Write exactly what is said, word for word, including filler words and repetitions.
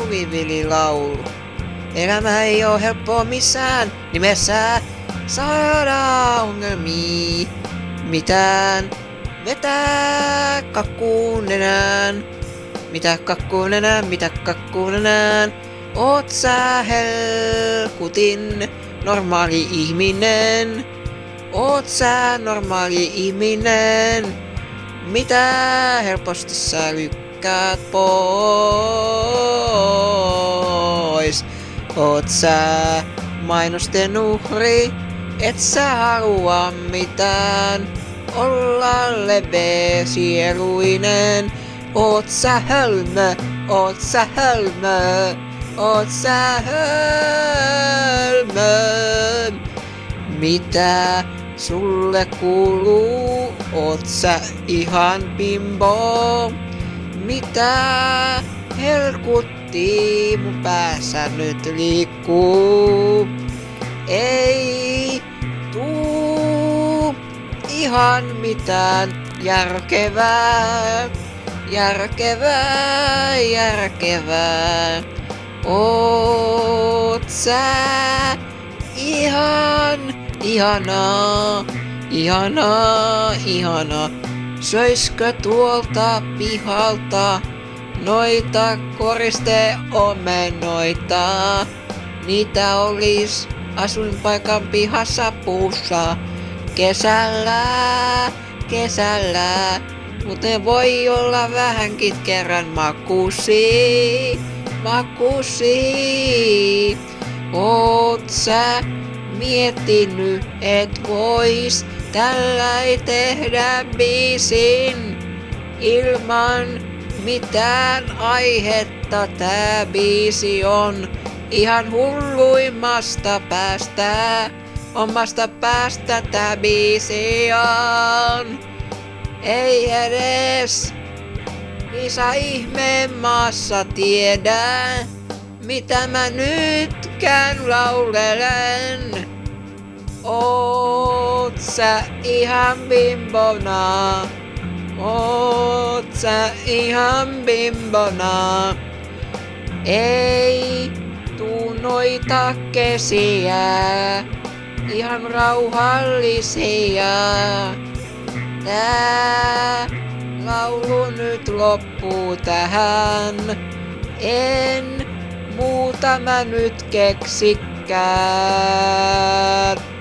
suvivillilaulu. Elämä ei oo helppoa missään nimessä saada ongelmia. Mitään vetää kakkuun nenään. Mitä kakkuun nenään, mitä kakkuun nenään. Oot sä helkutin normaali ihminen? Oot sä normaali ihminen? Mitä helposti sä lykkäät pois? Oot sä mainosten uhri? Et sä halua mitään olla leveä sieluinen? Oot sä hölmö? Oot sä hölmö? Oot sä hölmö? Mitä sulle kuuluu? Oot sä ihan bimbo? Mitä helkutti mun päässä nyt liikkuu? Ei tuu ihan mitään järkevää. Järkevää, järkevää. Oot sä ihan ihanaa, ihanaa, ihanaa. Söiskö tuolta pihalta noita koristeomenoita? Niitä olis asuinpaikan pihassa puussa kesällä, kesällä. Mut ne voi olla vähänkin kerran makuisia, makuisia. Oot sä miettinyt, et vois tällai tehdä biisin ilman mitään aihetta? Tää biisi on ihan hulluimmasta päästä, omasta päästä tää biisi on. Ei edes isä ihmeen maassa tiedä, mitä mä nytkään laulelen. Oot sä ihan bimbona? Oot sä ihan bimbona? Ei tuu noita kesiä, ihan rauhallisia. Tää laulu nyt loppuu tähän. En muuta mä nyt keksikään.